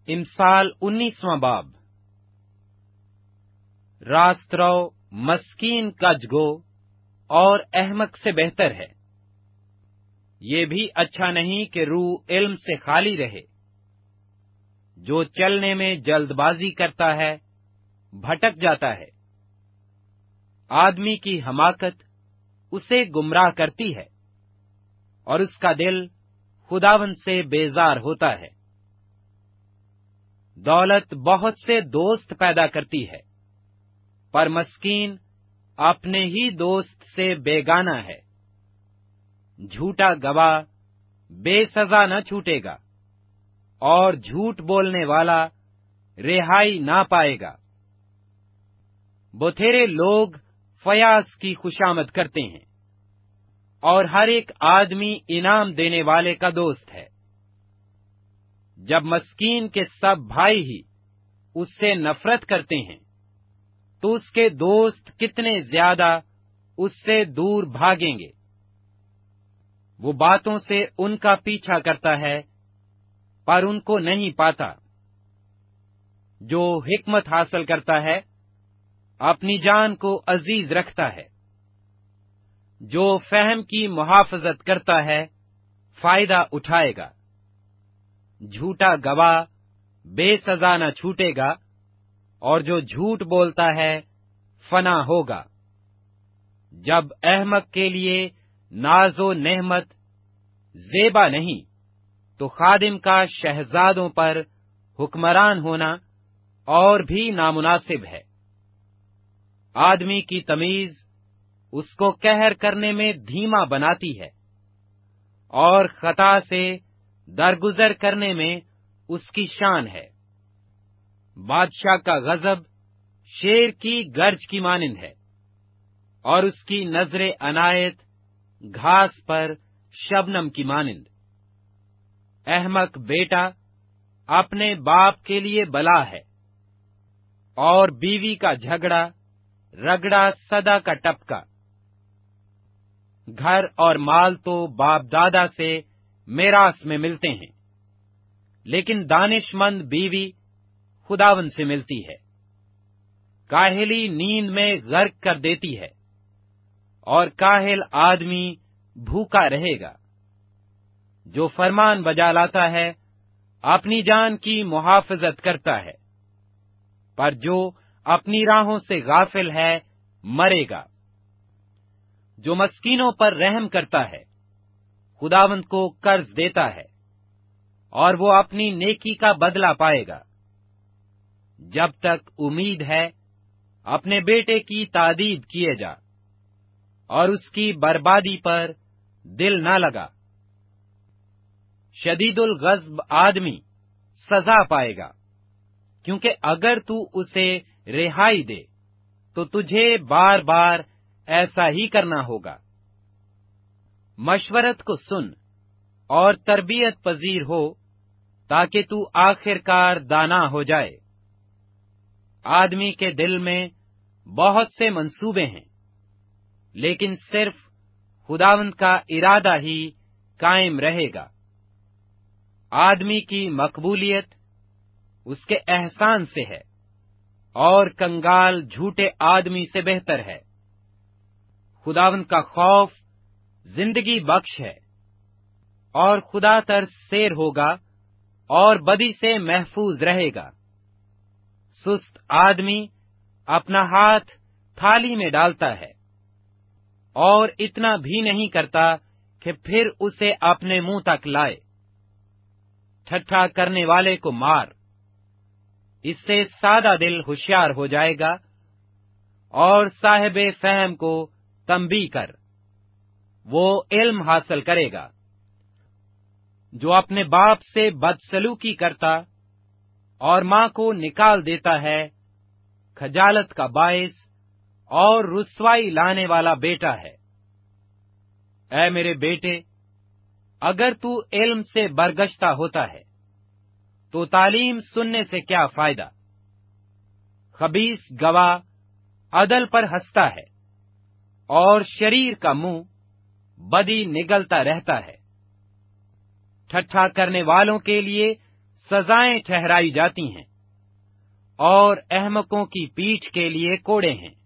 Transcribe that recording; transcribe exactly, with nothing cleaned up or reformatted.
امثال انیسواں باب۔ راست رو مسکین کج گو اور احمق سے بہتر ہے۔ یہ بھی اچھا نہیں کہ روح علم سے خالی رہے۔ جو چلنے میں جلد بازی کرتا ہے بھٹک جاتا ہے۔ آدمی کی حماقت اسے گمراہ کرتی ہے اور اس کا دل خداوند سے بیزار ہوتا ہے۔ دولت بہت سے دوست پیدا کرتی ہے، پر مسکین اپنے ہی دوست سے بیگانہ ہے۔ جھوٹا گواہ بے سزا نہ چھوٹے گا، اور جھوٹ بولنے والا رہائی نہ پائے گا۔ بتھیرے لوگ فیاض کی خوشامد کرتے ہیں، اور ہر ایک آدمی انعام دینے والے کا دوست ہے۔ جب مسکین کے سب بھائی ہی اس سے نفرت کرتے ہیں، تو اس کے دوست کتنے زیادہ اس سے دور بھاگیں گے۔ وہ باتوں سے ان کا پیچھا کرتا ہے، پر ان کو نہیں پاتا۔ جو حکمت حاصل کرتا ہے اپنی جان کو عزیز رکھتا ہے۔ جو فہم کی محافظت کرتا ہے فائدہ اٹھائے گا۔ جھوٹا گواہ بے سزا نہ چھوٹے گا، اور جو جھوٹ بولتا ہے فنا ہوگا۔ جب احمق کے لیے ناز و نعمت زیبا نہیں، تو خادم کا شہزادوں پر حکمران ہونا اور بھی نامناسب ہے۔ آدمی کی تمیز اس کو قہر کرنے میں دھیما بناتی ہے، اور خطا سے درگزر کرنے میں اس کی شان ہے۔ بادشاہ کا غضب شیر کی گرج کی مانند ہے، اور اس کی نظر عنایت گھاس پر شبنم کی مانند۔ احمق بیٹا اپنے باپ کے لیے بلا ہے، اور بیوی کا جھگڑا رگڑا سدا کا ٹپکا۔ گھر اور مال تو باپ دادا سے میراث میں ملتے ہیں، لیکن دانش مند بیوی خداوند سے ملتی ہے۔ کاہلی نیند میں غرق کر دیتی ہے، اور کاہل آدمی بھوکا رہے گا۔ جو فرمان بجا لاتا ہے اپنی جان کی محافظت کرتا ہے، پر جو اپنی راہوں سے غافل ہے مرے گا۔ جو مسکینوں پر رحم کرتا ہے خداوند کو قرض دیتا ہے، اور وہ اپنی نیکی کا بدلہ پائے گا۔ جب تک امید ہے اپنے بیٹے کی تادیب کیے جا، اور اس کی بربادی پر دل نہ لگا۔ شدید الغضب آدمی سزا پائے گا، کیونکہ اگر تو اسے رہائی دے تو تجھے بار بار ایسا ہی کرنا ہوگا۔ مشورت کو سن اور تربیت پذیر ہو، تاکہ تو آخر کار دانا ہو جائے۔ آدمی کے دل میں بہت سے منصوبے ہیں، لیکن صرف خداوند کا ارادہ ہی قائم رہے گا۔ آدمی کی مقبولیت اس کے احسان سے ہے، اور کنگال جھوٹے آدمی سے بہتر ہے۔ خداوند کا خوف زندگی بخش ہے، اور خدا تر سیر ہوگا اور بدی سے محفوظ رہے گا۔ سست آدمی اپنا ہاتھ تھالی میں ڈالتا ہے، اور اتنا بھی نہیں کرتا کہ پھر اسے اپنے منہ تک لائے۔ ٹھٹھا کرنے والے کو مار، اس سے سادہ دل ہوشیار ہو جائے گا، اور صاحب فہم کو تنبیہ کر، وہ علم حاصل کرے گا۔ جو اپنے باپ سے بدسلوکی کرتا اور ماں کو نکال دیتا ہے خجالت کا باعث اور رسوائی لانے والا بیٹا ہے۔ اے میرے بیٹے، اگر تو علم سے برگشتہ ہوتا ہے تو تعلیم سننے سے کیا فائدہ؟ خبیث گواہ عدل پر ہنستا ہے، اور شریر کا منہ بدی نگلتا رہتا ہے۔ ٹھٹھا کرنے والوں کے لیے سزائیں ٹھہرائی جاتی ہیں، اور احمقوں کی پیٹھ کے لیے کوڑے ہیں۔